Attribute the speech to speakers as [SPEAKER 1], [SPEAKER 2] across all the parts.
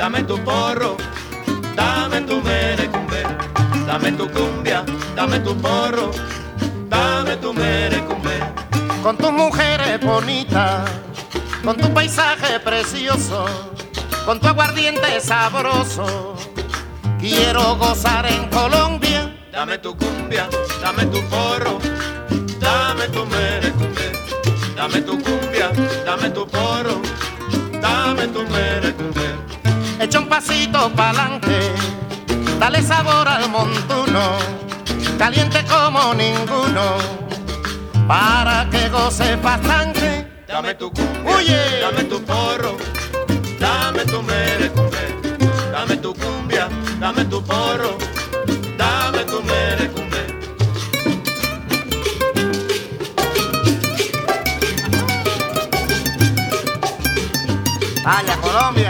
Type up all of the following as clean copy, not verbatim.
[SPEAKER 1] dame tu porro, dame tu merecumbe, dame tu cumbia, dame tu porro, dame tu merecumbe.
[SPEAKER 2] Con tus mujeres bonitas, con tu paisaje precioso, con tu aguardiente sabroso, quiero gozar en Colombia.
[SPEAKER 1] Dame tu cumbia, dame tu porro, dame tu merecumbe, dame tu cumbia, dame tu porro, dame tu merecumbe.
[SPEAKER 2] Echa un pasito pa'lante, dale sabor al montuno, caliente como ninguno, para que goce bastante.
[SPEAKER 1] Dame tu cumbia,
[SPEAKER 2] Oye,
[SPEAKER 1] dame tu porro, dame tu merecumbe, dame tu cumbia, dame tu porro, dame tu merecumbe.
[SPEAKER 2] vaya Colombia.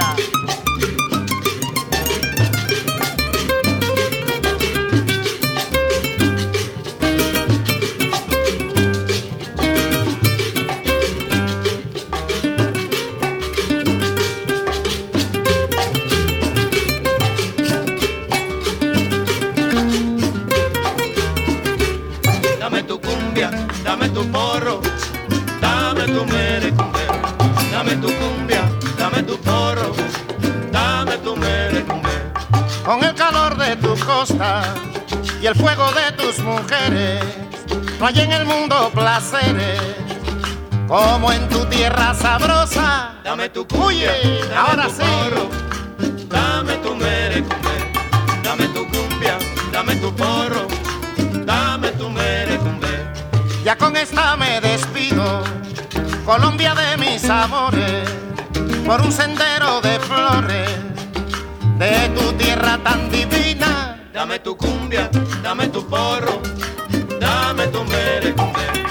[SPEAKER 1] Dame tu cumbia, dame tu porro, dame tu merecumbe, dame tu cumbia, dame tu porro, dame tu merecumbe.
[SPEAKER 2] Con el calor de tu costa y el fuego de tus mujeres, no hay en el mundo placeres como en tu tierra sabrosa.
[SPEAKER 1] Dame tu cumbia,
[SPEAKER 2] Oye,
[SPEAKER 1] dame
[SPEAKER 2] ahora
[SPEAKER 1] tu
[SPEAKER 2] sí.
[SPEAKER 1] porro, dame tu merecumbe, dame tu cumbia, dame tu porro, dame tu merecumbe.
[SPEAKER 2] Ya con esta me despido, Colombia de mis amores, por un sendero de flores, de tu tierra tan divina.
[SPEAKER 1] Dame tu cumbia, dame tu porro, dame tu merecumbe.